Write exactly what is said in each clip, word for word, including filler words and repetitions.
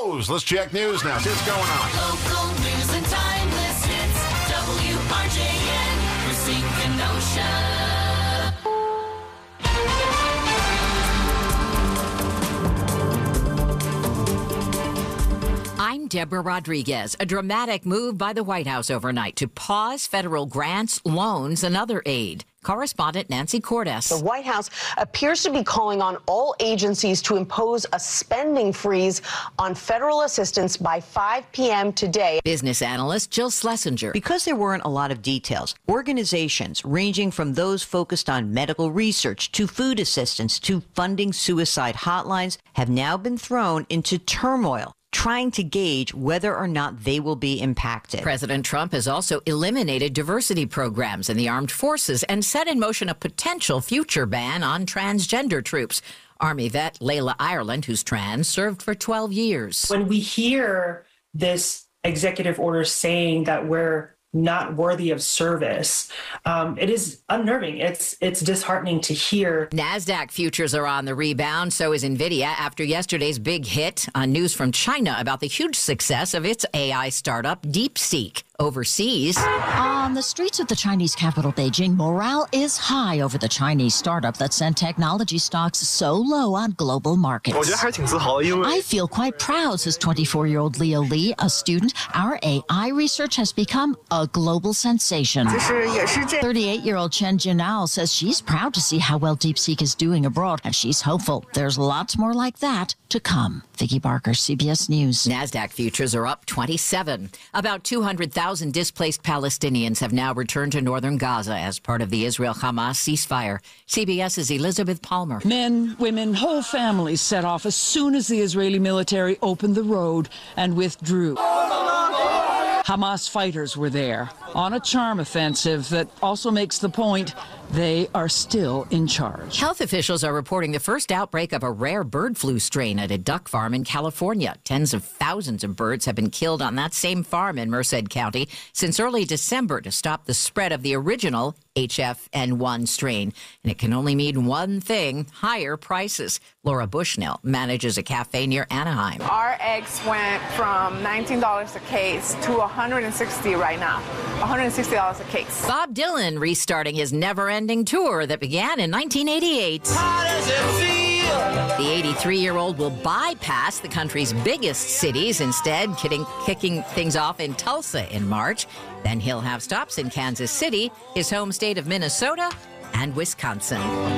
Lowe's. Let's check news now. See what's going on. Local news and timeless hits. W R J N, Racine, Kenosha. I'm Deborah Rodriguez. A dramatic move by the White House overnight to pause federal grants, loans, and other aid. Correspondent Nancy Cordes. The White House appears to be calling on all agencies to impose a spending freeze on federal assistance by five p.m. today. Business analyst Jill Schlesinger. Because there weren't a lot of details, organizations ranging from those focused on medical research to food assistance to funding suicide hotlines have now been thrown into turmoil, trying to gauge whether or not they will be impacted. President Trump has also eliminated diversity programs in the armed forces and set in motion a potential future ban on transgender troops. Army vet Layla Ireland, who's trans, served for twelve years. When we hear this executive order saying that we're not worthy of service, um, it is unnerving. It's it's disheartening to hear. NASDAQ futures are on the rebound. So is NVIDIA after yesterday's big hit on news from China about the huge success of its A I startup DeepSeek. Overseas, on the streets of the Chinese capital, Beijing, morale is high over the Chinese startup that sent technology stocks so low on global markets. I feel quite proud, says twenty-four-year-old Leo Lee, a student. Our A I research has become a global sensation. thirty-eight-year-old Chen Jinao says she's proud to see how well DeepSeek is doing abroad, and she's hopeful there's lots more like that to come. Vicki Barker, C B S News. NASDAQ futures are up twenty-seven. About two hundred thousand displaced Palestinians have now returned to northern Gaza as part of the Israel-Hamas ceasefire. CBS's Elizabeth Palmer. Men, women, whole families set off as soon as the Israeli military opened the road and withdrew. Hamas fighters were there on a charm offensive that also makes the point they are still in charge. Health officials are reporting the first outbreak of a rare bird flu strain at a duck farm in California. Tens of thousands of birds have been killed on that same farm in Merced County since early December to stop the spread of the original H F N one strain. And it can only mean one thing, higher prices. Laura Bushnell manages a cafe near Anaheim. Our eggs went from nineteen dollars a case to one hundred sixty dollars right now. one hundred sixty dollars a case. Bob Dylan restarting his never-ending tour that began in nineteen eighty-eight. How does it feel? The eighty-three-year-old will bypass the country's biggest cities, instead kidding, kicking things off in Tulsa in March. Then he'll have stops in Kansas City, his home state of Minnesota, and Wisconsin.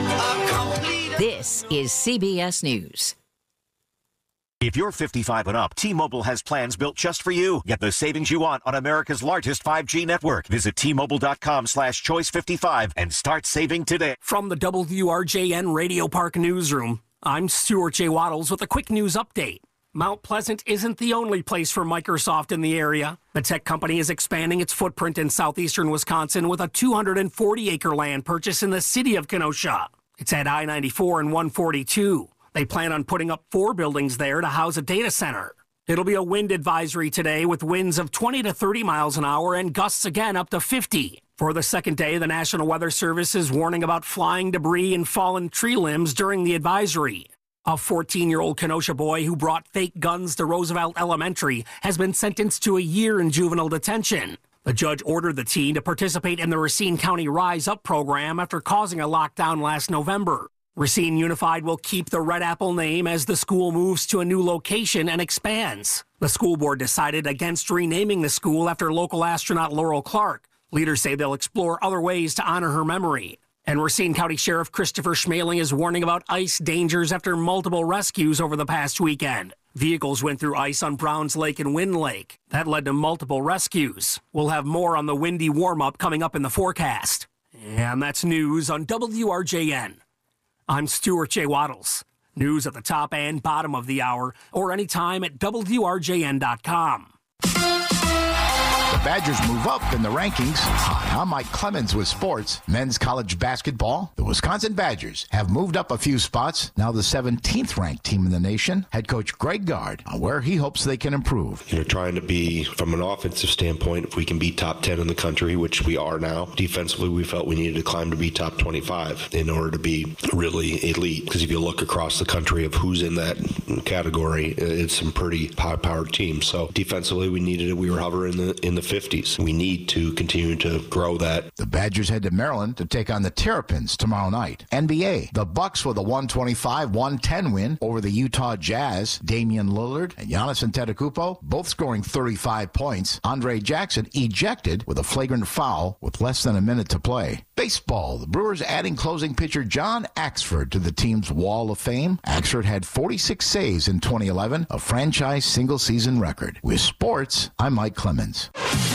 This is C B S News. If you're fifty-five and up, T-Mobile has plans built just for you. Get the savings you want on America's largest five G network. Visit T-Mobile.com slash choice 55 and start saving today. From the W R J N Radio Park Newsroom, I'm Stuart J. Waddles with a quick news update. Mount Pleasant isn't the only place for Microsoft in the area. The tech company is expanding its footprint in southeastern Wisconsin with a two hundred forty acre land purchase in the city of Kenosha. It's at I ninety-four and one forty-two. They plan on putting up four buildings there to house a data center. It'll be a wind advisory today with winds of twenty to thirty miles an hour and gusts again up to fifty. For the second day, the National Weather Service is warning about flying debris and fallen tree limbs during the advisory. A fourteen-year-old Kenosha boy who brought fake guns to Roosevelt Elementary has been sentenced to a year in juvenile detention. The judge ordered the teen to participate in the Racine County Rise Up program after causing a lockdown last November. Racine Unified will keep the Red Apple name as the school moves to a new location and expands. The school board decided against renaming the school after local astronaut Laurel Clark. Leaders say they'll explore other ways to honor her memory. And Racine County Sheriff Christopher Schmaling is warning about ice dangers after multiple rescues over the past weekend. Vehicles went through ice on Browns Lake and Wind Lake. That led to multiple rescues. We'll have more on the windy warm-up coming up in the forecast. And that's news on W R J N. I'm Stuart J. Waddles. News at the top and bottom of the hour, or anytime at W R J N dot com. The Badgers move up in the rankings. Hi, I'm Mike Clemens with sports. Men's college basketball. The Wisconsin Badgers have moved up a few spots. Now the seventeenth ranked team in the nation. Head coach Greg Gard on where he hopes they can improve. You know, trying to be, from an offensive standpoint, if we can be top ten in the country, which we are now. Defensively, we felt we needed to climb to be top twenty-five in order to be really elite. Because if you look across the country of who's in that category, it's some pretty high-powered teams. So defensively, we needed it. We were hovering in the in the fifties. We need to continue to grow that. The Badgers head to Maryland to take on the Terrapins tomorrow night. N B A, the Bucks with a one twenty-five one ten win over the Utah Jazz. Damian Lillard and Giannis Antetokounmpo both scoring thirty-five points. Andre Jackson ejected with a flagrant foul with less than a minute to play. Baseball, the Brewers adding closing pitcher John Axford to the team's Wall of Fame. Axford had forty-six saves in twenty eleven, a franchise single-season record. With sports, I'm Mike Clemens.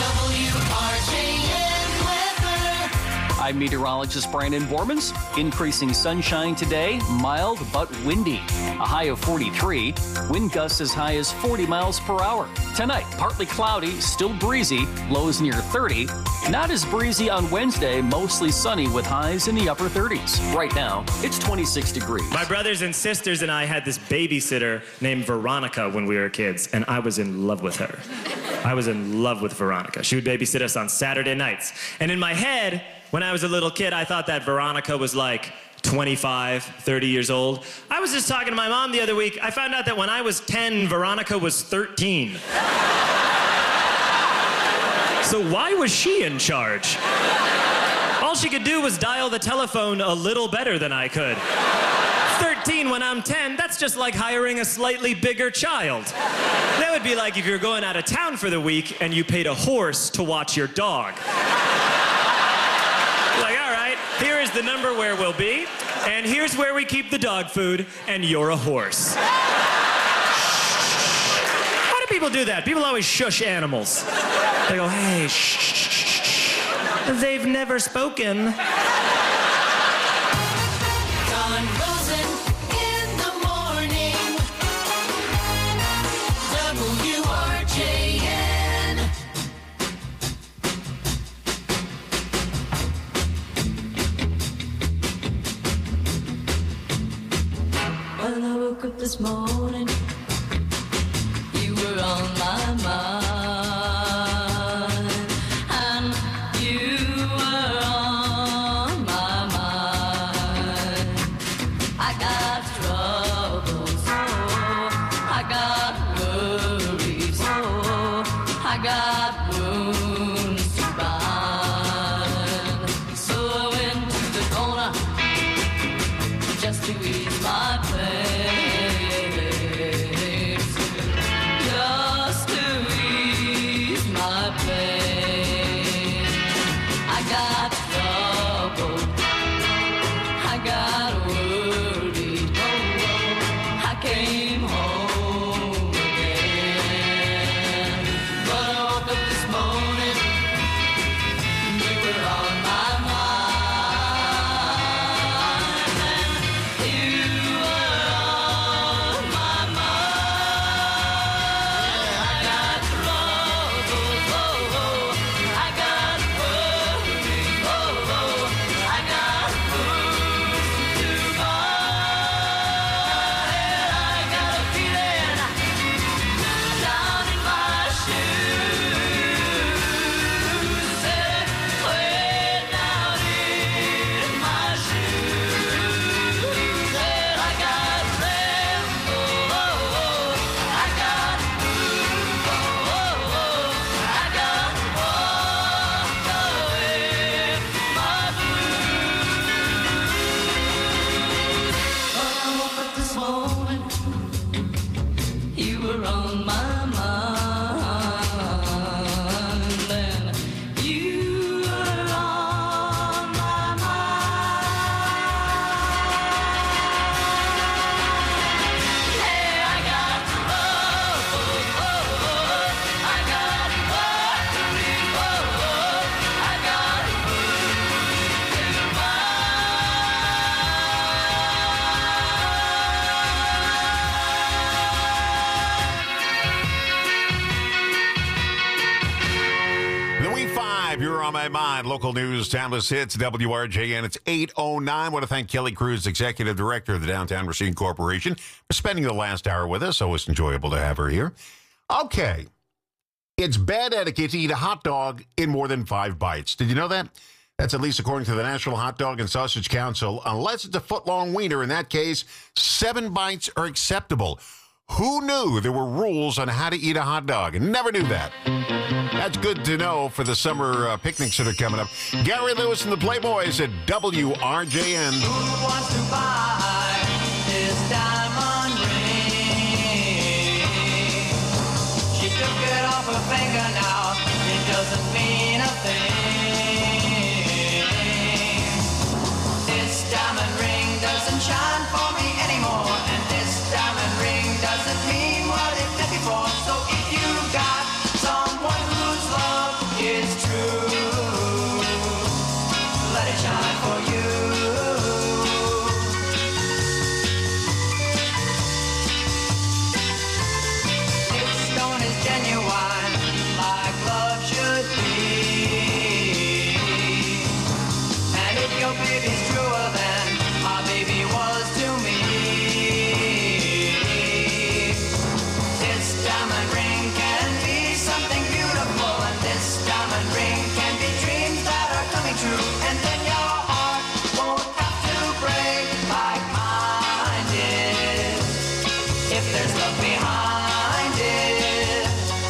I'm meteorologist Brandon Bormans. Increasing sunshine today, mild but windy. A high of forty-three. Wind gusts as high as forty miles per hour. Tonight, partly cloudy, still breezy, lows near thirty. Not as breezy on Wednesday, mostly sunny with highs in the upper thirties. Right now, it's twenty-six degrees. My brothers and sisters and I had this babysitter named Veronica when we were kids, and I was in love with her. I was in love with Veronica. She would babysit us on Saturday nights. And in my head, when I was a little kid, I thought that Veronica was like twenty-five, thirty years old. I was just talking to my mom the other week. I found out that when I was ten, Veronica was thirteen. So why was she in charge? All she could do was dial the telephone a little better than I could. thirteen when I'm ten, that's just like hiring a slightly bigger child. That would be like if you're going out of town for the week and you paid a horse to watch your dog. Like, all right, here is the number where we'll be, and here's where we keep the dog food, and you're a horse. How do people do that? People always shush animals. They go, hey, shh, shh, shh. They've never spoken. Don Rosen in the morning. W R J N. When I woke up this morning, you were on my mind, and you were on my mind. I got troubles, oh, I got worries, oh, I got wounds to bind. So I went to the corner just to ease my pain, just to ease my pain. I got trouble, I got worried, oh, oh, I came home again. But I woke up you're on my mind. Local news, timeless hits, W R J N. It's eight oh nine. I want to thank Kelly Cruz, Executive Director of the Downtown Racine Corporation, for spending the last hour with us. Always enjoyable to have her here. Okay. It's bad etiquette to eat a hot dog in more than five bites. Did you know that? That's at least according to the National Hot Dog and Sausage Council. Unless it's a foot-long wiener, in that case, seven bites are acceptable. Who knew there were rules on how to eat a hot dog? Never knew that. That's good to know for the summer uh, picnics that are coming up. Gary Lewis and the Playboys at W R J N. Who wants to buy this diamond ring? She took it off her finger now. It doesn't mean a thing. This diamond ring doesn't shine for me anymore. And this diamond ring doesn't mean what it did before. So if you got someone whose love is true, let it shine for you. If stone is genuine, like love should be, and if your baby's truer than my baby was to me, this diamond ring can be something beautiful, and this diamond ring can be dreams that are coming true, and then your heart won't have to break like mine did, if there's love behind it.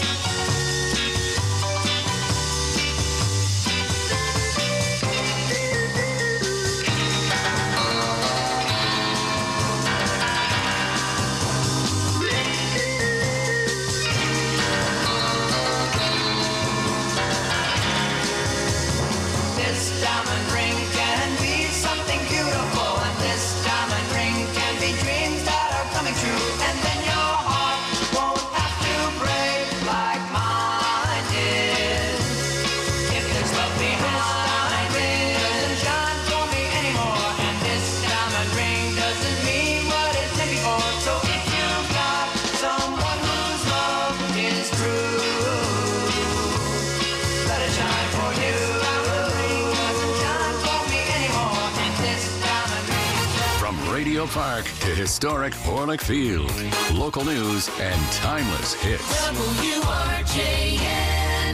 This diamond ring can be something beautiful, and this diamond ring can be dreams that are coming true, and then your heart won't have to break like mine did, if there's love behind it. Doesn't shine for me anymore, and this diamond ring doesn't mean what it did before. So if you've got someone whose love is true, let it shine for you. Doesn't shine for me anymore, and this diamond ring. From Radio Park to historic Orlick Field, local news and timeless hits. W R J N.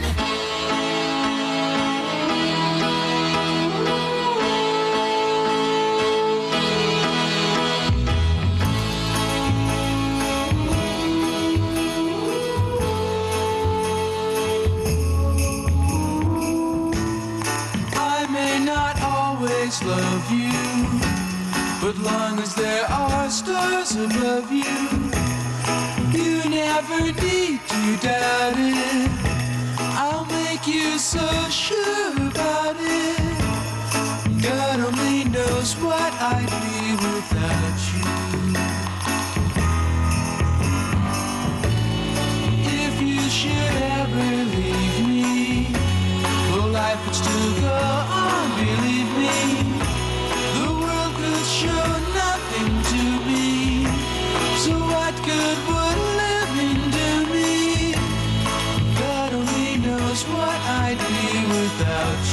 I may not always love you, but long as there are stars above you, you never need to doubt it. I'll make you so sure about it. God only knows what I'd be without you. If you should ever leave me, well, life would still go on, believe me. The world could show nothing to me, so what good would living do me? God only knows what I'd be without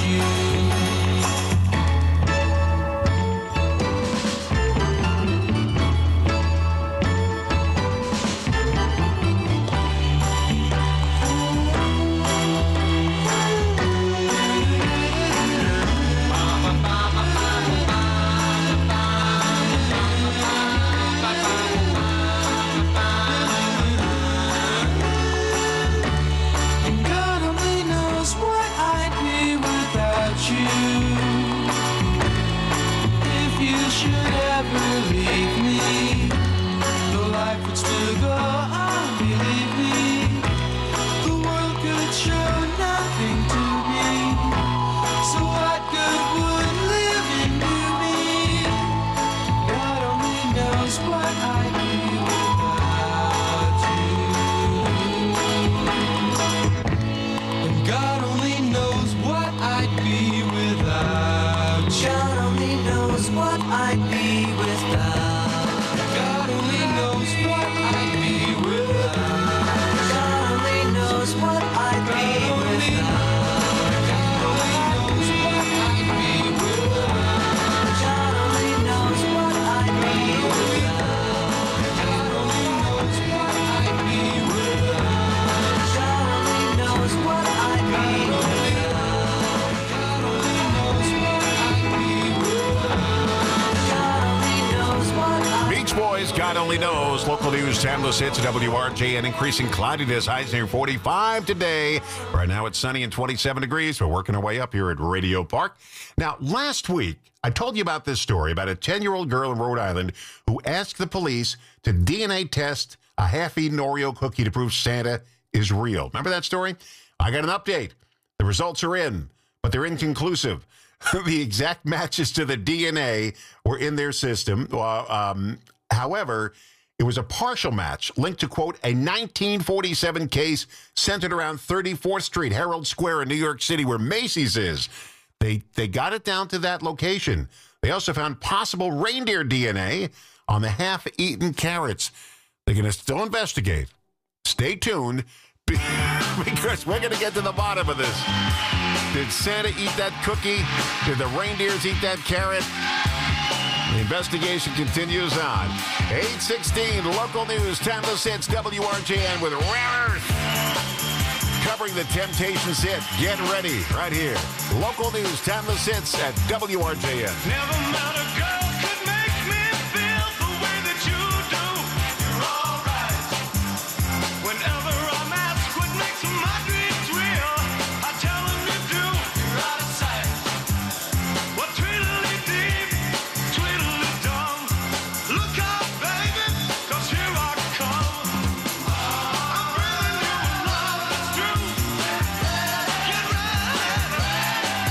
only knows. Local news, timeless hits, W R J N. Increasing cloudiness, highs near forty-five today. Right now it's sunny and twenty-seven degrees. We're working our way up here at Radio Park. Now, last week, I told you about this story about a ten-year-old girl in Rhode Island who asked the police to D N A test a half-eaten Oreo cookie to prove Santa is real. Remember that story? I got an update. The results are in, but they're inconclusive. The exact matches to the D N A were in their system. Uh, um, however, it was a partial match linked to, quote, a nineteen forty-seven case centered around thirty-fourth Street, Herald Square in New York City, where Macy's is. They, they got it down to that location. They also found possible reindeer D N A on the half-eaten carrots. They're going to still investigate. Stay tuned, because we're going to get to the bottom of this. Did Santa eat that cookie? Did the reindeers eat that carrot? The investigation continues on. eight sixteen, local news, timeless hits, W R J N with Rare Earth. Covering the Temptations hit. Get ready right here. Local news, timeless hits at W R J N. Never met a girl could make me feel the way that you do. You're all right. Whenever I'm asked what makes my dreams real, I tell them you do. You're out of sight. What tweedly deep, tweedly dumb. Look out, baby, 'cause here I come. I'm bringing you a love that's true. Get ready.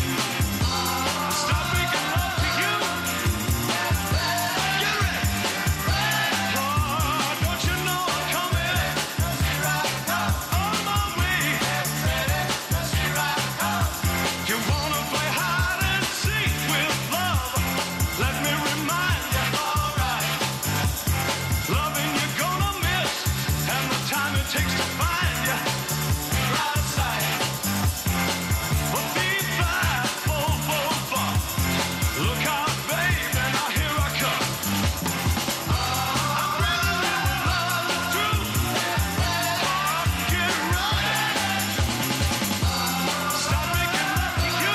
Stop making love to you. Get ready. Oh, don't you know I'm coming? On my way. You wanna play hide and seek with love? Let me remind you, alright. Loving you're gonna miss, and the time it takes to find you. You're out of sight. But be fine, full, full, full. Look out, baby, now here I come. I'm bringing you a love that's true. Get ready. Stop making love to you.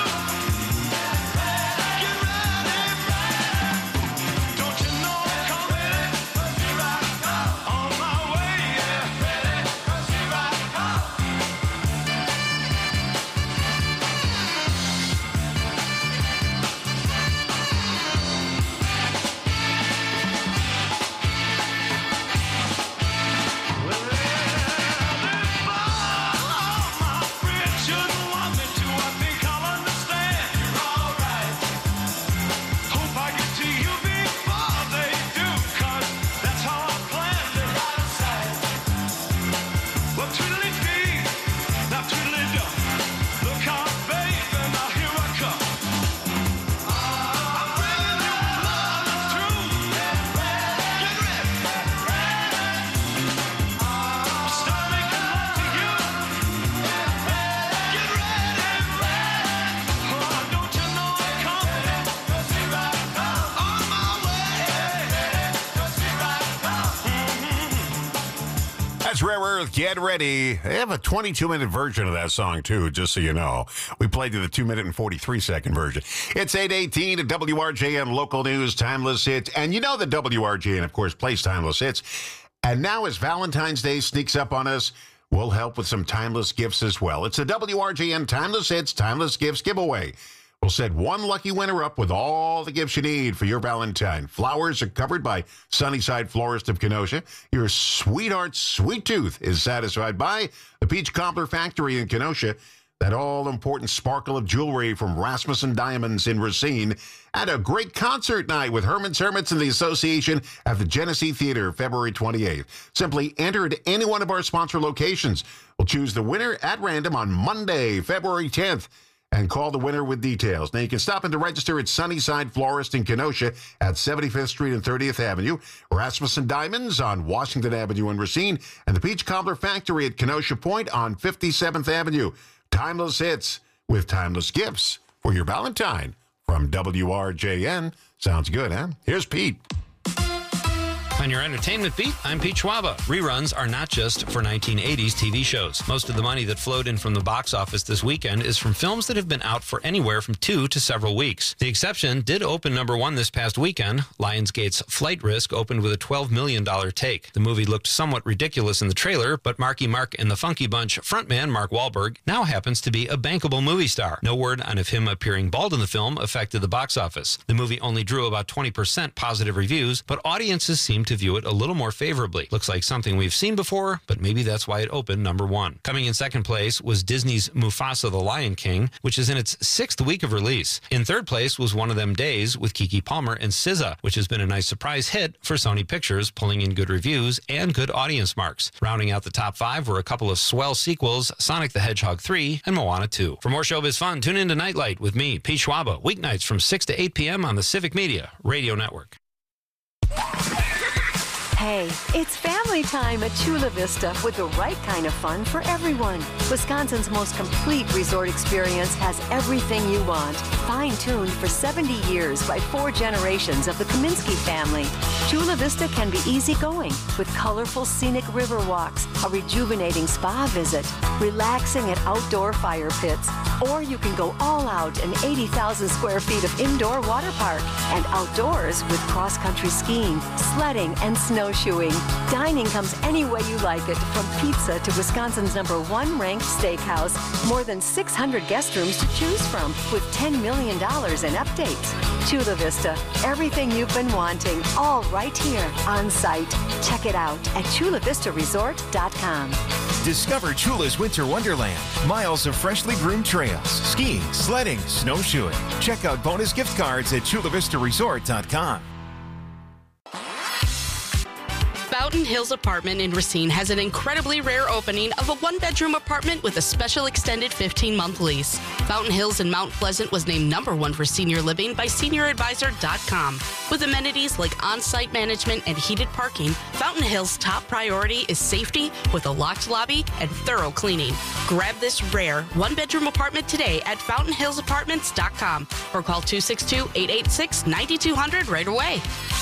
Get ready. Don't you know I'm coming? On my way, yeah. Shouldn't want me to, I think I'll understand. You're all right. Hope I get to you before they do, 'cause that's how I planned it. Out of sight. Well, tweedly-dee, now tweedly-do. Look out, baby, now here I come. I'm bringing you love that's true. Get ready. Start making love to you. Get ready. Oh, don't you know I'm coming? On my way. That's Rare Earth. Get ready. They have a twenty-two minute version of that song, too, just so you know. We played you the two minute and forty-three second version. It's eight eighteen at W R J N, local news, timeless hits. And you know that W R J N, of course, plays timeless hits. And now as Valentine's Day sneaks up on us, we'll help with some timeless gifts as well. It's a W R J N Timeless Hits, Timeless Gifts giveaway. We'll set one lucky winner up with all the gifts you need for your Valentine. Flowers are covered by Sunnyside Florist of Kenosha. Your sweetheart's sweet tooth is satisfied by the Peach Cobbler Factory in Kenosha. That all-important sparkle of jewelry from Rasmussen Diamonds in Racine. And a great concert night with Herman's Hermits and the Association at the Genesee Theater, February twenty-eighth. Simply enter at any one of our sponsor locations. We'll choose the winner at random on Monday, February tenth. And call the winner with details. Now, you can stop in to register at Sunnyside Florist in Kenosha at seventy-fifth Street and thirtieth Avenue, Rasmussen Diamonds on Washington Avenue in Racine, and the Peach Cobbler Factory at Kenosha Point on fifty-seventh Avenue. Timeless hits with timeless gifts for your Valentine from W R J N. Sounds good, huh? Here's Pete. On your entertainment beat, I'm Pete Schwaba. Reruns are not just for nineteen eighties T V shows. Most of the money that flowed in from the box office this weekend is from films that have been out for anywhere from two to several weeks. The exception did open number one this past weekend. Lionsgate's Flight Risk opened with a twelve million dollars take. The movie looked somewhat ridiculous in the trailer, but Marky Mark and the Funky Bunch frontman Mark Wahlberg now happens to be a bankable movie star. No word on if him appearing bald in the film affected the box office. The movie only drew about twenty percent positive reviews, but audiences seem to view it a little more favorably. Looks like something we've seen before, but maybe that's why it opened number one. Coming in second place was Disney's Mufasa the Lion King, which is in its sixth week of release. In third place was One of Them Days with Keke Palmer and S Z A, which has been a nice surprise hit for Sony Pictures, pulling in good reviews and good audience marks. Rounding out the top five were a couple of swell sequels, Sonic the Hedgehog three and Moana two. For more showbiz fun, tune in to Nightlight with me, Pete Schwaba, weeknights from six to eight p.m. on the Civic Media Radio Network. Hey, it's family time at Chula Vista with the right kind of fun for everyone. Wisconsin's most complete resort experience has everything you want. Fine-tuned for seventy years by four generations of the Kaminsky family. Chula Vista can be easygoing with colorful scenic river walks, a rejuvenating spa visit, relaxing at outdoor fire pits, or you can go all out in eighty thousand square feet of indoor water park and outdoors with cross-country skiing, sledding, and snowshoeing. Dining comes any way you like it, from pizza to Wisconsin's number one ranked steakhouse. More than six hundred guest rooms to choose from with ten million dollars in updates. Chula Vista, everything you've been wanting, all right here on site. Check it out at chula vista resort dot com. Discover Chula's Winter Wonderland. Miles of freshly groomed trails, skiing, sledding, snowshoeing. Check out bonus gift cards at chula vista resort dot com. Fountain Hills Apartment in Racine has an incredibly rare opening of a one-bedroom apartment with a special extended fifteen-month lease. Fountain Hills in Mount Pleasant was named number one for senior living by senior advisor dot com. With amenities like on-site management and heated parking, Fountain Hills' top priority is safety with a locked lobby and thorough cleaning. Grab this rare one-bedroom apartment today at fountain hills apartments dot com or call two six two, eight eight six, nine two zero zero right away.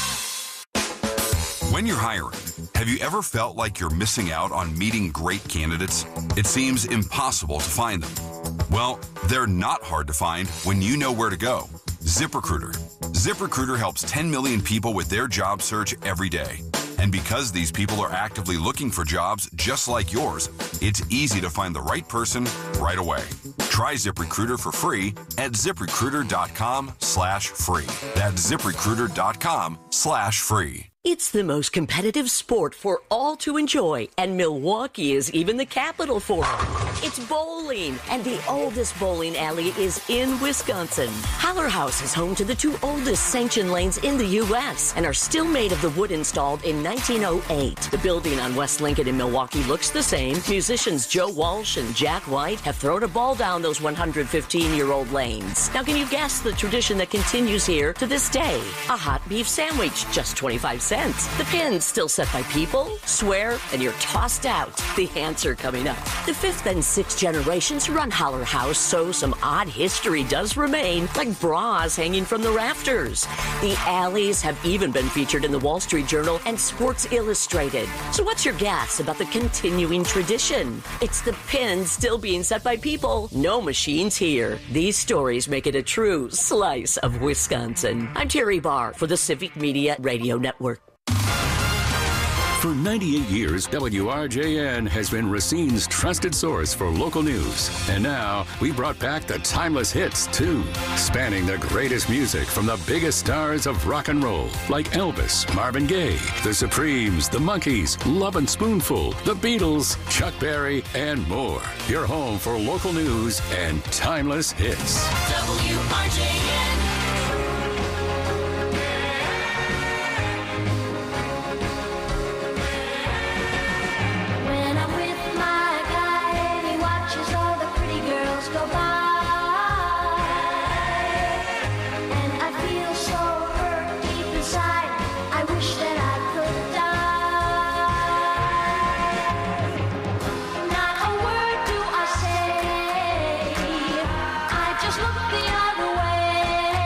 When you're hiring, have you ever felt like you're missing out on meeting great candidates? It seems impossible to find them. Well, they're not hard to find when you know where to go. ZipRecruiter. ZipRecruiter helps ten million people with their job search every day. And because these people are actively looking for jobs just like yours, it's easy to find the right person right away. Try ZipRecruiter for free at ziprecruiter dot com slash free. That's ziprecruiter dot com slash free. It's the most competitive sport for all to enjoy, and Milwaukee is even the capital for it. It's bowling, and the oldest bowling alley is in Wisconsin. Holler House is home to the two oldest sanctioned lanes in the U S and are still made of the wood installed in nineteen oh eight. The building on West Lincoln in Milwaukee looks the same. Musicians Joe Walsh and Jack White have thrown a ball down those one hundred fifteen-year-old lanes. Now, can you guess the tradition that continues here to this day? A hot beef sandwich, just twenty-five cents. The pin's still set by people, swear, and you're tossed out. The answer coming up. The fifth and sixth generations run Holler House, so some odd history does remain, like bras hanging from the rafters. The alleys have even been featured in the Wall Street Journal and Sports Illustrated. So what's your guess about the continuing tradition? It's the pin still being set by people. No machines here. These stories make it a true slice of Wisconsin. I'm Terry Barr for the Civic Media Radio Network. For ninety-eight years, W R J N has been Racine's trusted source for local news. And now, we brought back the timeless hits, too, spanning the greatest music from the biggest stars of rock and roll, like Elvis, Marvin Gaye, The Supremes, The Monkees, Love and Spoonful, The Beatles, Chuck Berry, and more. Your home for local news and timeless hits. W R J N. Just look the other way.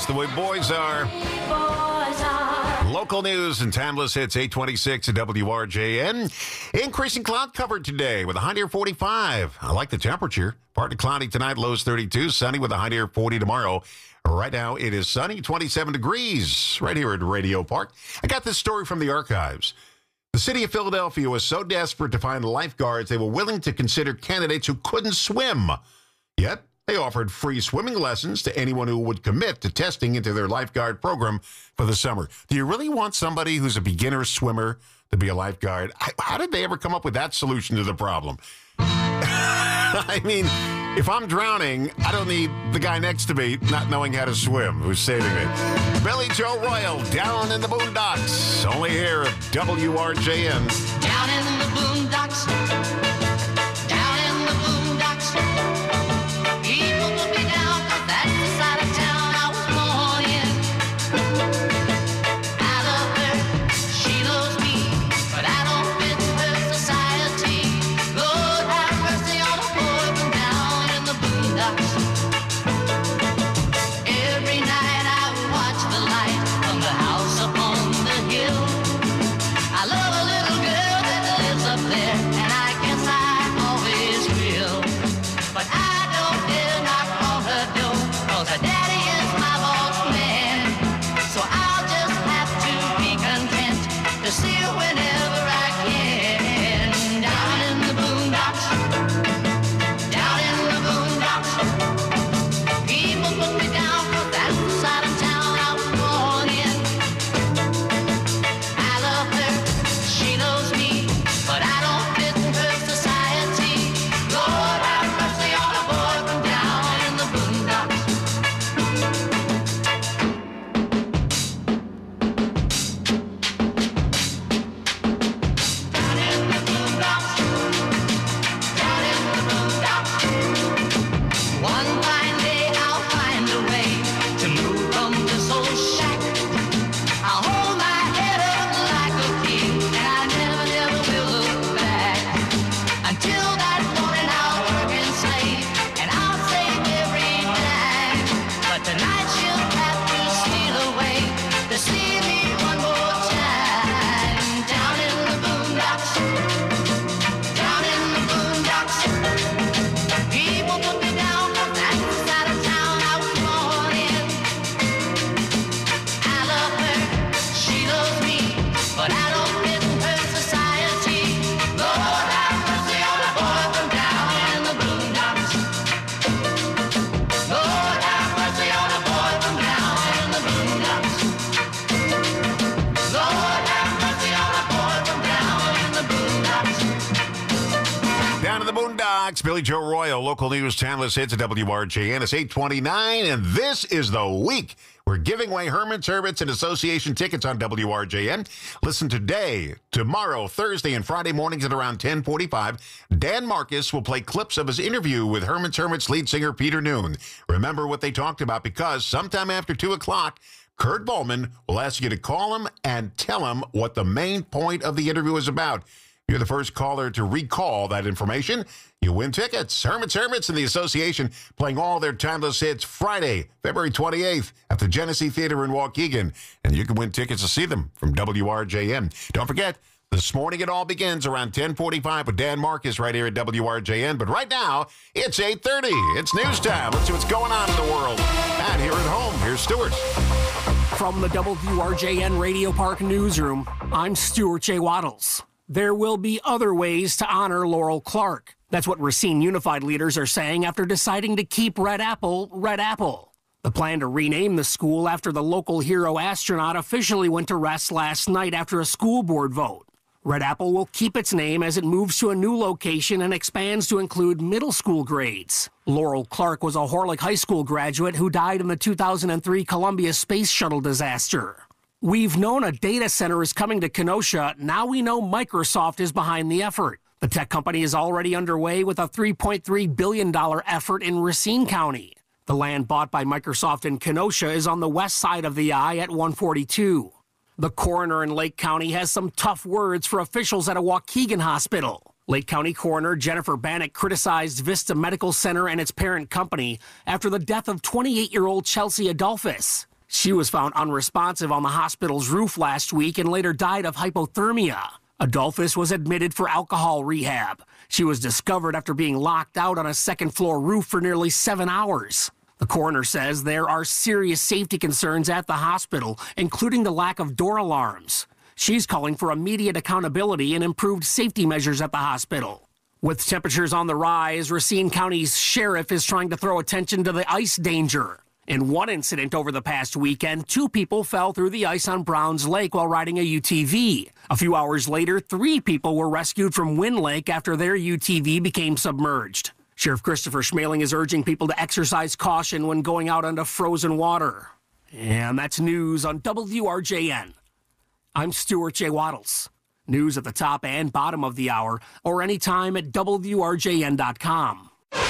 That's the way boys are. Local news and timeless hits, eight twenty-six at W R J N. Increasing cloud cover today with a high near forty-five. I like the temperature. Partly cloudy tonight, lows thirty-two. Sunny with a high near forty tomorrow. Right now it is sunny, twenty-seven degrees right here at Radio Park. I got this story from the archives. The city of Philadelphia was so desperate to find lifeguards, they were willing to consider candidates who couldn't swim. Yet, they offered free swimming lessons to anyone who would commit to testing into their lifeguard program for the summer. Do you really want somebody who's a beginner swimmer to be a lifeguard? How did they ever come up with that solution to the problem? I mean, if I'm drowning, I don't need the guy next to me not knowing how to swim who's saving me. Billy Joe Royal, Down in the Boondocks, only here at W R J N. Down in the boondocks, down in the boondocks, people put me down 'cause that's the side of town I was born in. I love her, she loves me, but I don't fit her society. Lord have mercy on a boy from down in the boondocks. Every night I watch the light from the house up on the hill. I love a little girl that lives up there, and I guess I always will. But I don't dare knock on her door, 'cause her daddy is my boss man. So I'll just have to be content to see her whenever I can. Down in the boondocks, down in the boondocks, people put me down 'cause that's the side of town I was born in. I love her, she loves me, but I don't fit her society. Lord have mercy on a boy from down in the boondocks. Down in the boondocks, down in the boondocks. One fine day I'll find a way to move from this old shack. I'll hold my head up like a king, and I never, never will look back. Until that morning I'll work and slave, and I'll save every dime. But tonight she'll have to steal away to see me one more time. Down in the boondocks, down in the boondocks, people put me down 'cause that's the side of town I was born in. I love her, she loves me, but I don't fit her society. Lord have mercy on a boy from down in the boondocks. Lord have mercy on a boy from down in the boondocks. Lord have mercy on a boy from down in the boondocks. Down in the Boondocks, Billy Joe Royal, local news, timeless hits at W R J N. It's eight twenty-nine, and this is the week we're giving away Herman Turbits and Association tickets on W R J N. Listen today, tomorrow, Thursday, and Friday mornings at around ten forty-five. Dan Marcus will play clips of his interview with Herman Turbits lead singer Peter Noon. Remember what they talked about, because sometime after two o'clock, Kurt Bowman will ask you to call him and tell him what the main point of the interview is about. You're the first caller to recall that information. You win tickets. Herman Turbits and the Association playing all their timeless hits Friday, February twenty-eighth at the Genesee Theater in Waukegan. And you can win tickets to see them from W R J N. Don't forget, this morning it all begins around ten forty-five with Dan Marcus right here at W R J N. But right now, it's eight thirty. It's news time. Let's see what's going on in the world. And here at home, here's Stuart. From the W R J N Radio Park newsroom, I'm Stuart J. Waddles. There will be other ways to honor Laurel Clark. That's what Racine Unified leaders are saying after deciding to keep Red Apple Red Apple. The plan to rename the school after the local hero astronaut officially went to rest last night after a school board vote. Red Apple will keep its name as it moves to a new location and expands to include middle school grades. Laurel Clark was a Horlick High School graduate who died in the two thousand three Columbia Space Shuttle disaster. We've known a data center is coming to Kenosha. Now we know Microsoft is behind the effort. The tech company is already underway with a three point three billion dollars effort in Racine County. The land bought by Microsoft in Kenosha is on the west side of the I at one forty-two. The coroner in Lake County has some tough words for officials at a Waukegan hospital. Lake County Coroner Jennifer Bannock criticized Vista Medical Center and its parent company after the death of twenty-eight-year-old Chelsea Adolphus. She was found unresponsive on the hospital's roof last week and later died of hypothermia. Adolphus was admitted for alcohol rehab. She was discovered after being locked out on a second-floor roof for nearly seven hours. The coroner says there are serious safety concerns at the hospital, including the lack of door alarms. She's calling for immediate accountability and improved safety measures at the hospital. With temperatures on the rise, Racine County's sheriff is trying to throw attention to the ice danger. In one incident over the past weekend, two people fell through the ice on Browns Lake while riding a U T V. A few hours later, three people were rescued from Wind Lake after their U T V became submerged. Sheriff Christopher Schmeling is urging people to exercise caution when going out onto frozen water. And that's news on W R J N. I'm Stuart J. Waddles. News at the top and bottom of the hour, or anytime at W R J N dot com.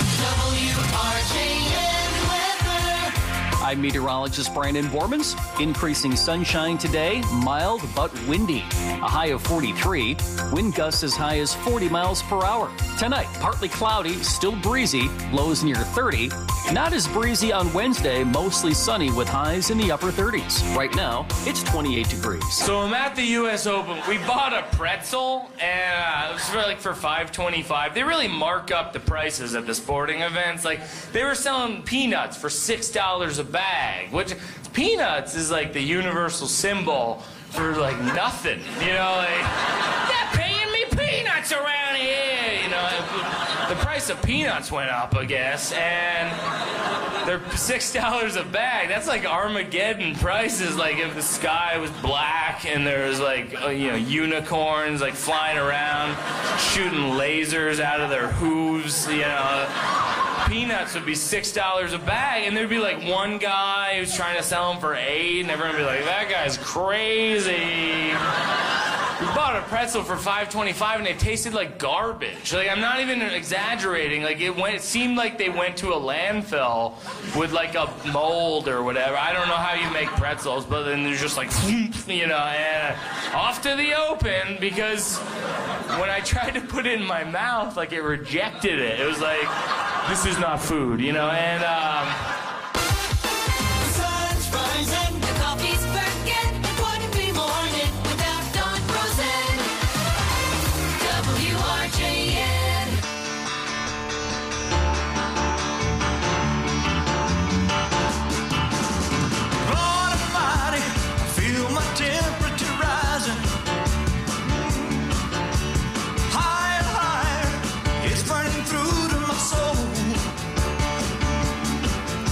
W R J N weather. I'm meteorologist Brandon Bormans. Increasing sunshine today, mild but windy. A high of forty-three. Wind gusts as high as forty miles per hour. Tonight, partly cloudy, still breezy, lows near thirty. Not as breezy on Wednesday, mostly sunny with highs in the upper thirties. Right now, it's twenty-eight degrees. So I'm at the U S Open. We bought a pretzel, and uh, it was for like for five twenty-five. They really mark up the prices at the sporting events. Like they were selling peanuts for six dollars a bag, which peanuts is like the universal symbol for like nothing. You know, like they're paying me peanuts around here. You know, the price of peanuts went up, I guess, and they're six dollars a bag. That's like Armageddon prices. Like if the sky was black and there was like uh, you know unicorns like flying around, shooting lasers out of their hooves. You know, peanuts would be six dollars a bag, and there'd be like one guy who's trying to sell them for eight, and everyone would be like, "That guy's crazy." We bought a pretzel for five twenty-five, and they tasted like garbage. Like I'm not even exaggerating. Like it went, it seemed like they went to a landfill with like a mold or whatever. I don't know how you make pretzels, but then there's just like, you know, and off to the open, because when I tried to put it in my mouth, like it rejected it. It was like, this is not food, you know, and um. The sun's rising, the coffee's burning, it wouldn't be morning without Don Rosen. W R J N. Lord Almighty, I feel my temperature rising. Higher and higher, it's burning through to my soul.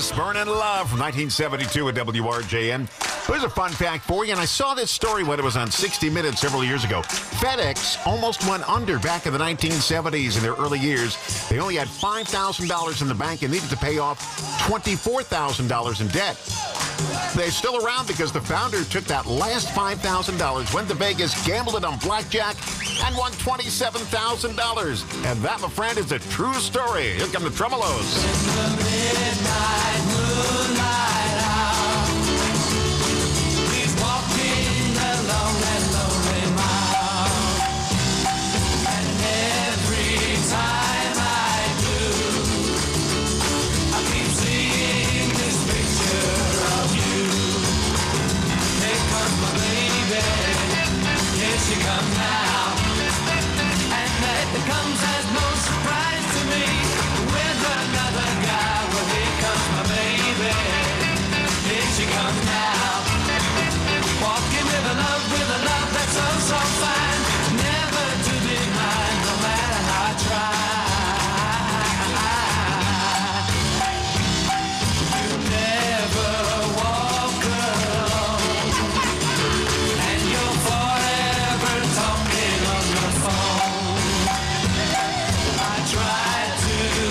Yes, Burnin' Love from nineteen seventy-two at W R J N. Here's a fun fact for you, and I saw this story when it was on sixty minutes several years ago. FedEx almost went under back in the nineteen seventies in their early years. They only had five thousand dollars in the bank and needed to pay off twenty-four thousand dollars in debt. They're still around because the founder took that last five thousand dollars, went to Vegas, gambled it on blackjack, and won twenty-seven thousand dollars. And that, my friend, is a true story. Here come the Tremolos. Midnight moonlight hour, we walked in the long and lonely mile, and every time I do, I keep seeing this picture of you. Here comes my baby, here she comes now, and that comes as no surprise to me. With another guy, well, here comes my baby. Here she comes now. Walking with a love, with a love that's so, so fine. Never to be mine, no matter how I try. You never walk alone, and you're forever talking on the phone. I try to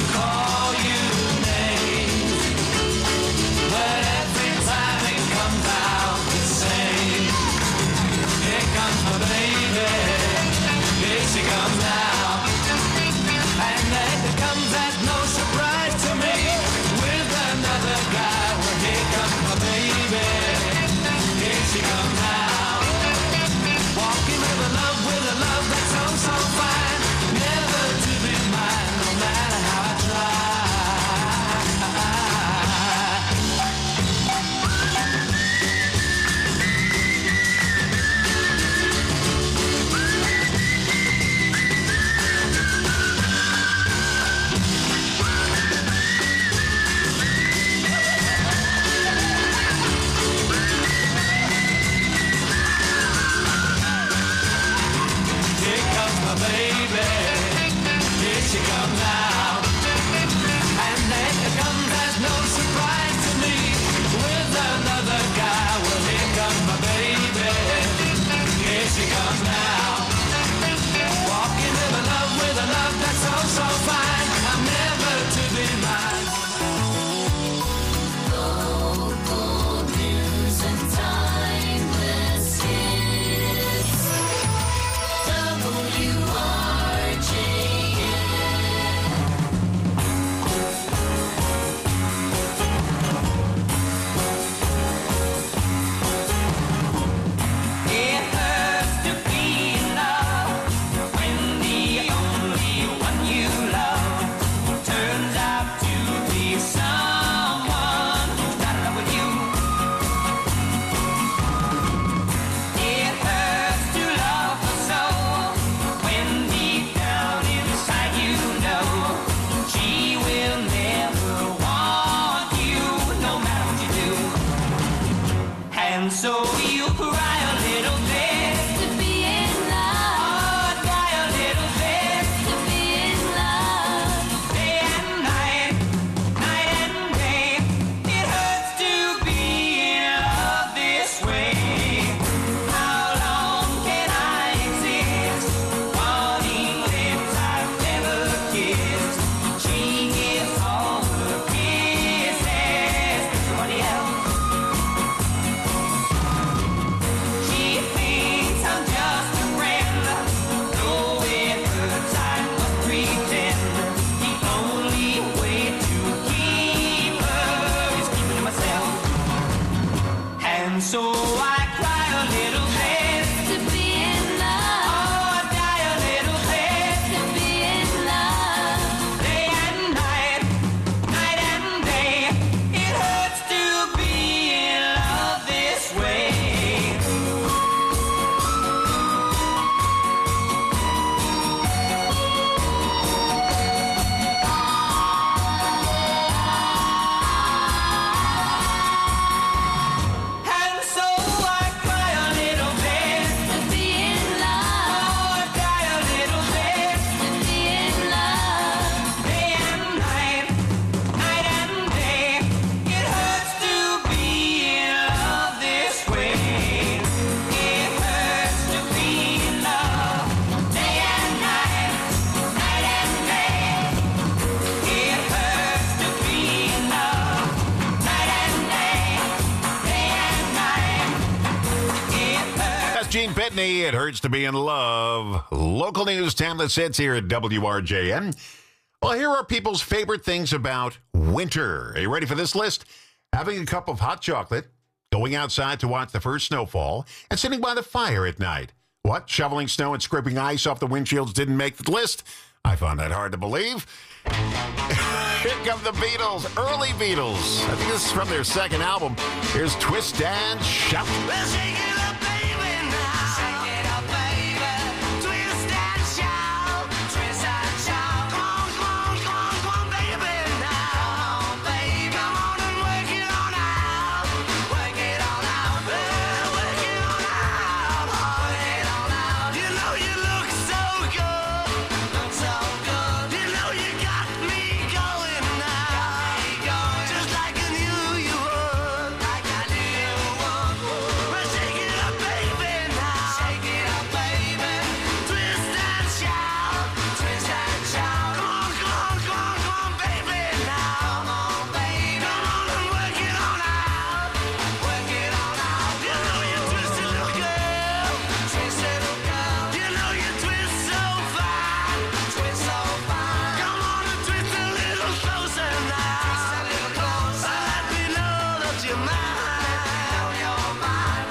Whitney, It Hurts to Be in Love. Local news, Timeless Hits here at W R J N. Well, here are people's favorite things about winter. Are you ready for this list? Having a cup of hot chocolate, going outside to watch the first snowfall, and sitting by the fire at night. What? Shoveling snow and scraping ice off the windshields didn't make the list? I found that hard to believe. Here come the Beatles, early Beatles. I think this is from their second album. Here's Twist and Shout. Well, shake it up, baby, now. Shake it up, baby. Twist and shout. Twist and shout. Come on, come on, come on, come on, baby, now. Come on, baby. Come on and work it on out. Work it on out. Well, work it on out. Work it on out. You know you look so good. Look so good. You know you got me going now. Got me going. Just like I knew you would. Like I knew you would. Well, shake it up, baby, now. Shake it up, baby. Twist and shout. Twist and shout. Come on, come on, come on, come on, baby, now. Come on, baby. Come on and work it on out. Work it on out. You know you twist it, little girl. Twist it, little girl. You know you twist so fine. Twist so fine. Come on and twist a little closer now. Twist a little closer. Let me know that you're mine. Know you're mine.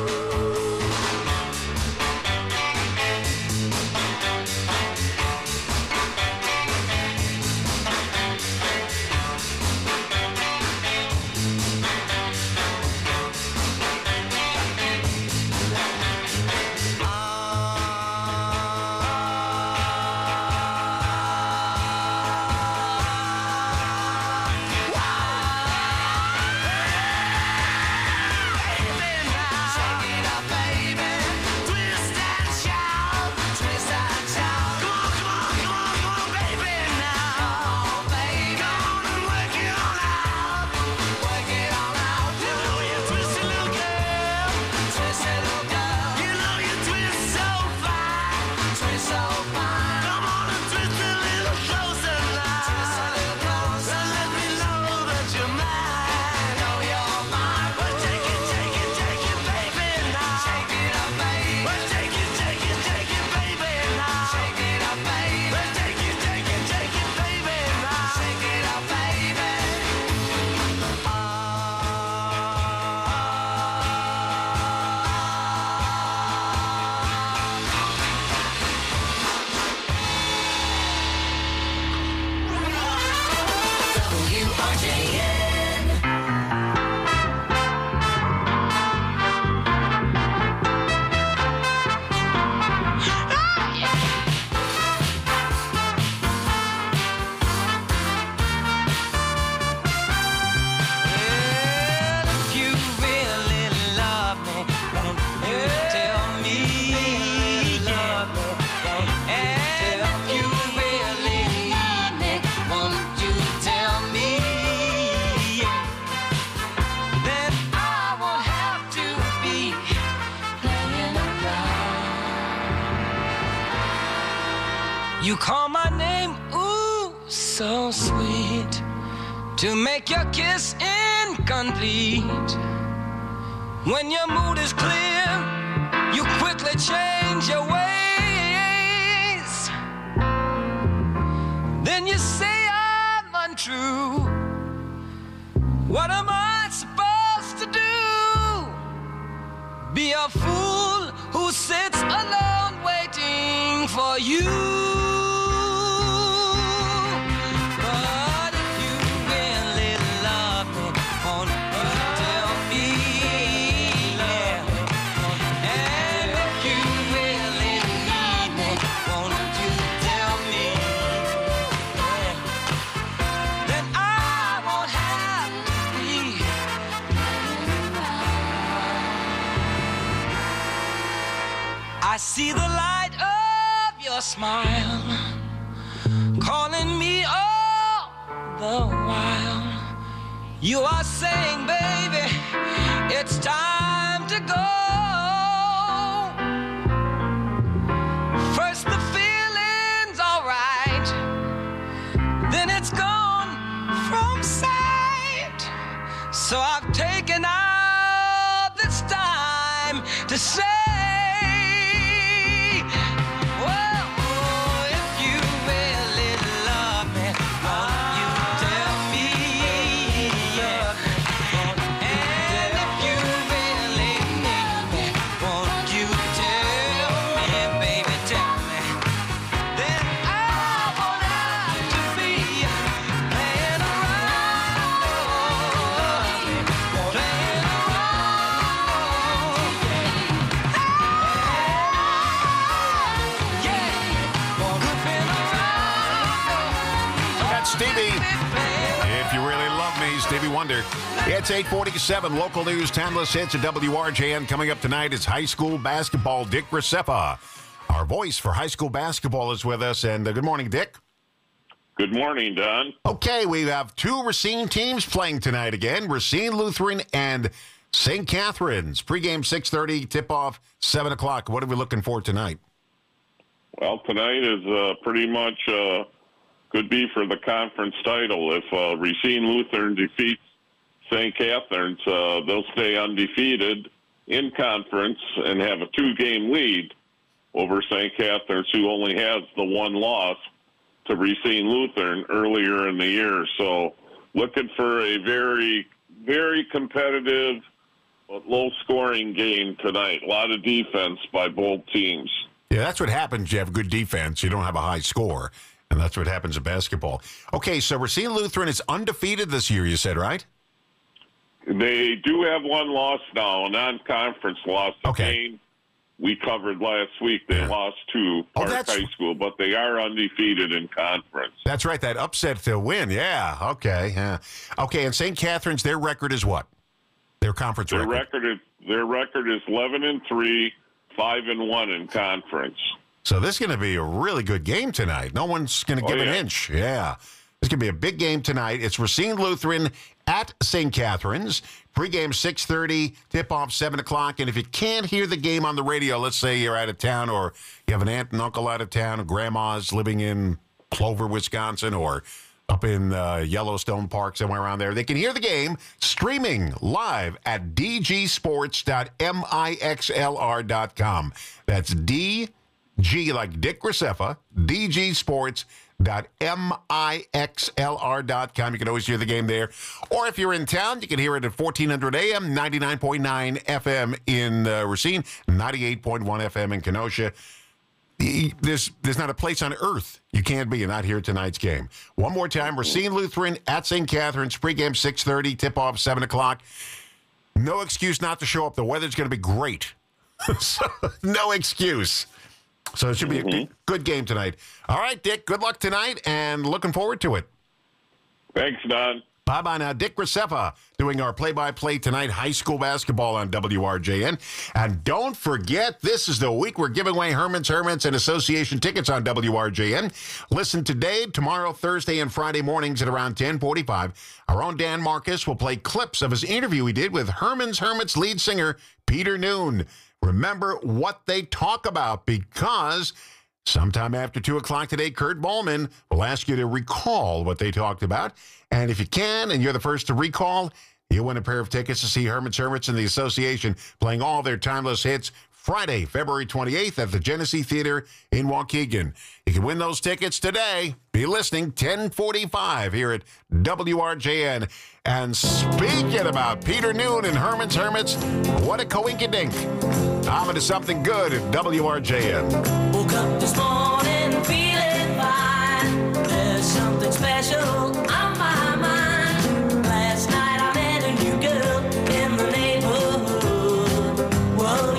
Shake it up, baby. Twist and shout. Twist and shout. Come on, come on, come on, come on, baby, now. Come on, baby. Come on and work it on out. Work it on out. You know you twist it, little girl. Twist it, little girl. You know you twist so fine. Twist so fine. Come on and twist a little closer now. Twist a little closer. Let me know that you're mine. Know you're mine. Well, take it, take it, take it, baby, now. Shake it up, baby. Well, take it, take it, take it, baby, now. Shake it up, baby. Well, take it, take it, take it, baby, now. Shake it up, baby. W R J N. If you really love me, won't you tell me? Love me, and if you really need me, won't you tell me? Then I won't have to be playing around. You call my name, ooh, so sweet. To make your kiss incomplete. When your mood is clear, you quickly change your ways. Then you say I'm untrue. What am I supposed to do? Be a fool who sits alone waiting for you. But if you really love me, won't you tell me? Yeah. And if you really need me, won't you tell me? Yeah. Then I won't have to be I see the light of your smile calling me all the while. You are saying, baby, it's time to go. First the feeling's alright, then it's gone from sight. So I've taken out this time to say That's Stevie. If you really love me, Stevie Wonder. It's eight forty-seven. Local news, timeless hits at W R J N. Coming up tonight is high school basketball. Dick Graceffa, our voice for high school basketball, is with us. And uh, good morning, Dick. Good morning, Don. Okay, we have two Racine teams playing tonight again. Racine Lutheran and Saint Catherine's. Pregame six thirty, tip-off seven o'clock. What are we looking for tonight? Well, tonight is uh, pretty much uh, could be for the conference title. If uh, Racine Lutheran defeats Saint Catherine's, uh, they'll stay undefeated in conference and have a two-game lead over Saint Catherine's, who only has the one loss to Racine Lutheran earlier in the year. So looking for a very, very competitive but low-scoring game tonight. A lot of defense by both teams. Yeah, that's what happens. You have good defense. You don't have a high score, and that's what happens in basketball. Okay, so Racine Lutheran is undefeated this year, you said, right? They do have one loss now, a non-conference loss. The Okay. game we covered last week, they lost to Park High School, but they are undefeated in conference. That's right, that upset to win. Yeah, okay. Yeah. Okay, and Saint Catherine's, their record is what? Their conference Their record. record is their record is eleven and three, five and one in conference. So this is going to be a really good game tonight. No one's going to Oh, give an yeah. inch. Yeah. It's going to be a big game tonight. It's Racine Lutheran at Saint Catherine's. Pregame six thirty, tip-off seven o'clock. And if you can't hear the game on the radio, let's say you're out of town or you have an aunt and uncle out of town, grandma's living in Plover, Wisconsin, or up in uh, Yellowstone Park, somewhere around there, they can hear the game streaming live at d g sports dot mixlr dot com. That's D G like Dick Graceffa, d g sports dot mixlr dot com. You can always hear the game there. Or if you're in town, you can hear it at fourteen hundred A M, ninety-nine point nine F M in uh, Racine, ninety-eight point one F M in Kenosha. There's, there's not a place on earth you can't be and not hear tonight's game. One more time, Racine Lutheran at Saint Catherine's, pregame six thirty, tip-off seven o'clock. No excuse not to show up. The weather's going to be great. So, no excuse. So it should be a good, good game tonight. All right, Dick, good luck tonight, and looking forward to it. Thanks, Don. Bye-bye now. Dick Graceffa doing our play-by-play tonight, high school basketball on W R J N. And don't forget, this is the week we're giving away Herman's Hermits and Association tickets on W R J N. Listen today, tomorrow, Thursday, and Friday mornings at around ten forty-five. Our own Dan Marcus will play clips of his interview he did with Herman's Hermits lead singer Peter Noon. Remember what they talk about, because sometime after two o'clock today, Kurt Bowman will ask you to recall what they talked about. And if you can, and you're the first to recall, you'll win a pair of tickets to see Herman's Hermits and the Association playing all their timeless hits Friday, February twenty-eighth at the Genesee Theater in Waukegan. You can win those tickets today. Be listening ten forty-five here at W R J N. And speaking about Peter Noon and Herman's Hermits, what a coinkydink. I'm into something good at W R J N. Woke up this morning feeling fine. There's something special on my mind. Last night I met a new girl in the neighborhood. Whoa,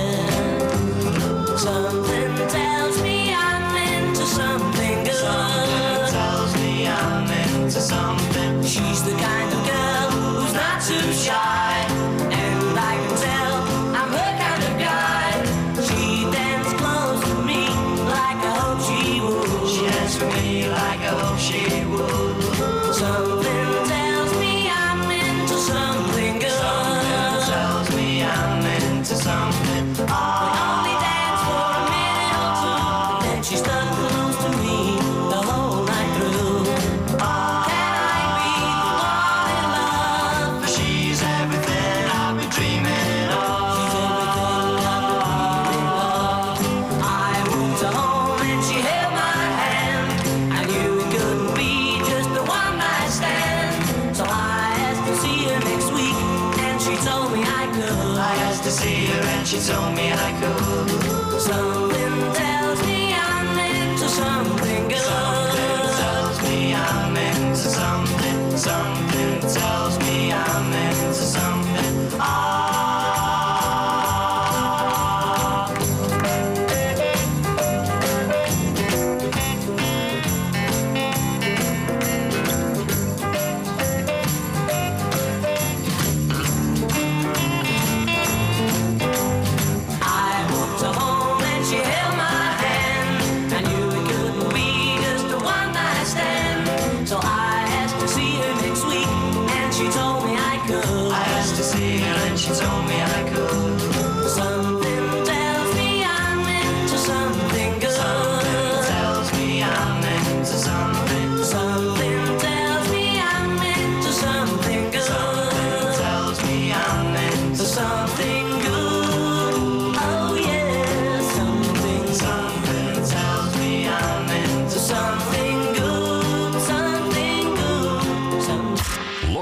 yeah. Something tells me I'm into something good. Something tells me I'm into something. She's the kind of girl who's not too shy. And I can tell I'm her kind of guy. She danced close to me like I hope she would. She danced with me like I hope she would. Something tells me I'm into something good. Something tells me I'm into something. We only danced for a minute or two, then she stuck close to me the whole night through. Can I be the one in love? For she's everything I've been dreaming of. She's everything I've been dreaming of. I moved her home and she held my hand. I knew it couldn't be just a one night stand.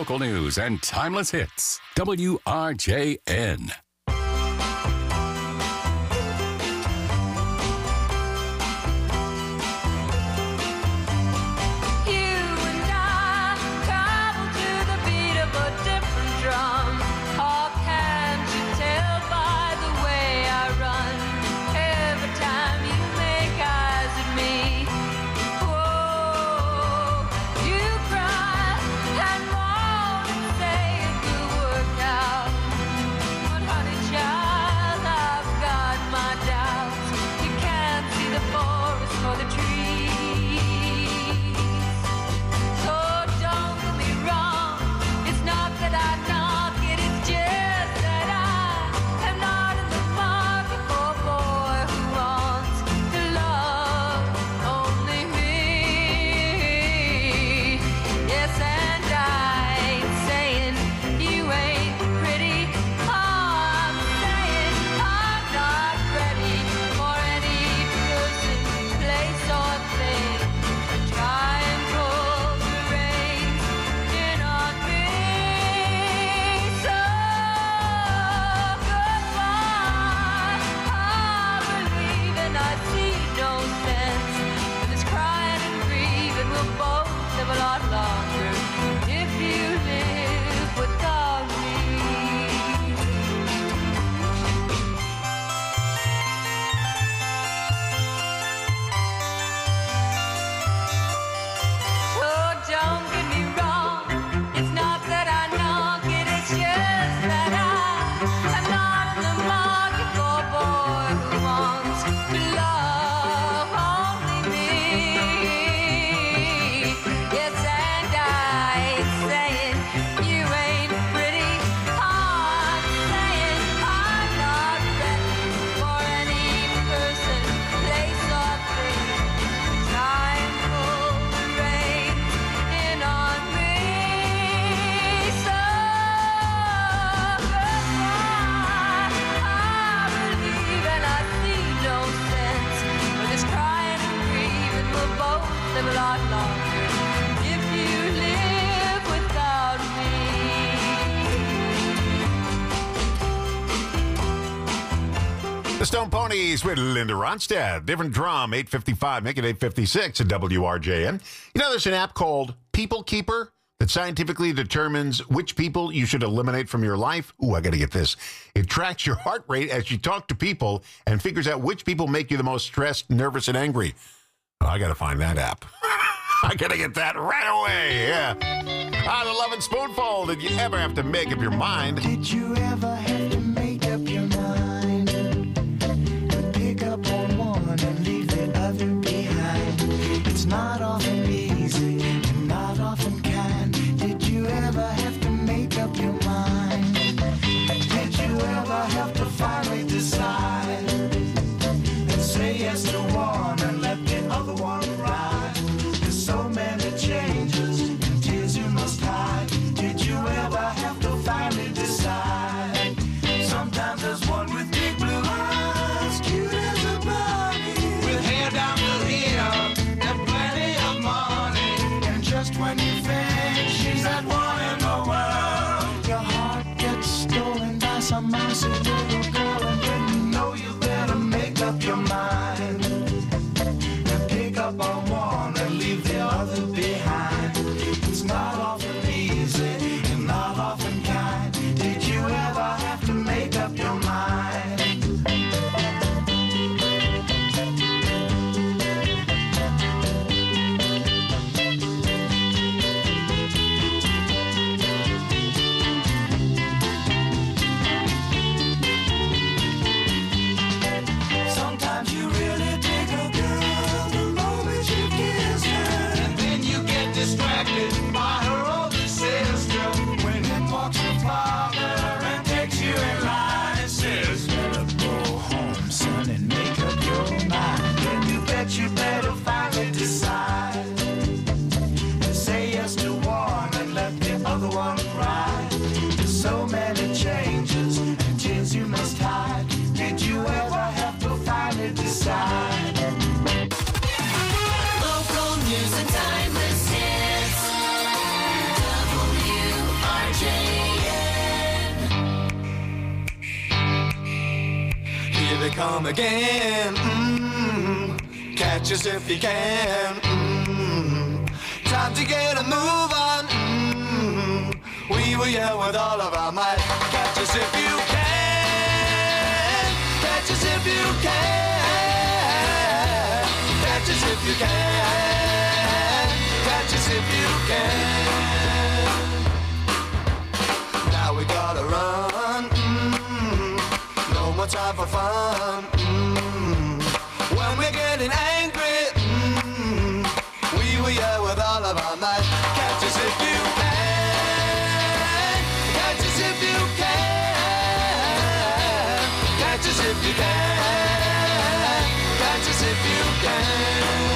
local news and timeless hits. W R J N. The Stone Ponies with Linda Ronstadt. Different drum, eight fifty-five, make it eight fifty-six at W R J N. You know, there's an app called People Keeper that scientifically determines which people you should eliminate from your life. Ooh, I got to get this. It tracks your heart rate as you talk to people and figures out which people make you the most stressed, nervous, and angry. Oh, I got to find that app. I got to get that right away. Yeah. Ah, the Love and Spoonful. Did you ever have to make up your mind? Did you ever have to make up your mind? Pick up on one and leave the other behind. It's not often easy and not often kind. Did you ever have to make up your mind? Did you ever have to finally decide and say yes to one and let the other one ride? There's so many changes and tears you must hide. Did you ever have to finally decide? Sometimes there's one with big blue eyes, cute as a bunny, with hair down to here and plenty of money. And just when you think she's that one in the world, your heart gets stolen by some mousy little girl, and then you know you better make up your mind and pick up on one and leave the other behind. It's not often easy and not often kind. Did you ever have to make up your mind? Sometimes you really dig a girl the moment you come again. Mm-hmm. Catch us if you can. Mm-hmm. Time to get a move on. Mm-hmm. We will yell with all of our might. Catch us if you can. Catch us if you can. Catch us if you can. Catch us if you can. Now we gotta run. Mm-hmm. No more time for fun. Mm-hmm. When we're getting angry, mm-hmm. we will yell with all of our might. Catch us if you can. Catch us if you can. Catch us if you can. Catch us if you can.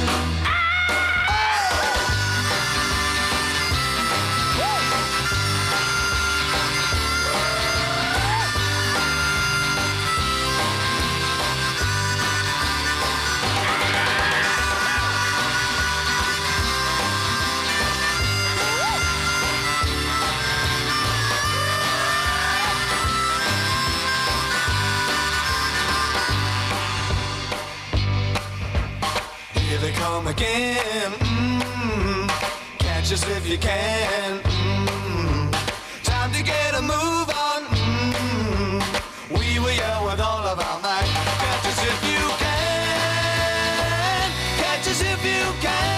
Here they come again. Mm-hmm. Catch us if you can. Mm-hmm. Time to get a move on. Mm-hmm. We will yell with all of our might. Catch us if you can. Catch us if you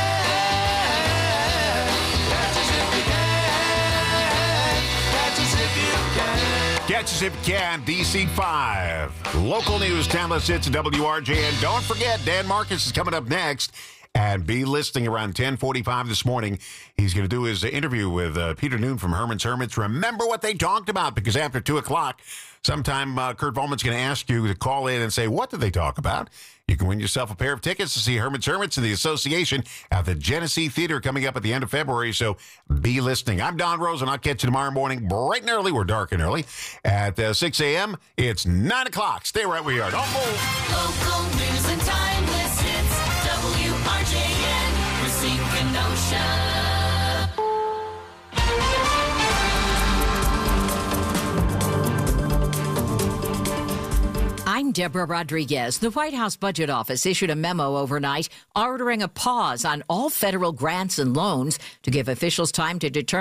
can. Catch us if you can. Catch us if you can. Catch us if you can, D C five. Local news, timeless hits, and W R J N. Don't forget, Dan Marcus is coming up next. And be listening around ten forty-five this morning. He's going to do his interview with uh, Peter Noon from Herman's Hermits. Remember what they talked about, because after two o'clock, sometime uh, Kurt Volman's going to ask you to call in and say, what did they talk about? You can win yourself a pair of tickets to see Herman's Hermits and the Association at the Genesee Theater coming up at the end of February, so be listening. I'm Don Rose, and I'll catch you tomorrow morning bright and early. We're dark and early. At uh, six a.m., it's nine o'clock. Stay right where you are. Don't move. Local news and timeless hits. W R J N, Racine, Kenosha. I'm Deborah Rodriguez. The White House Budget Office issued a memo overnight ordering a pause on all federal grants and loans to give officials time to determine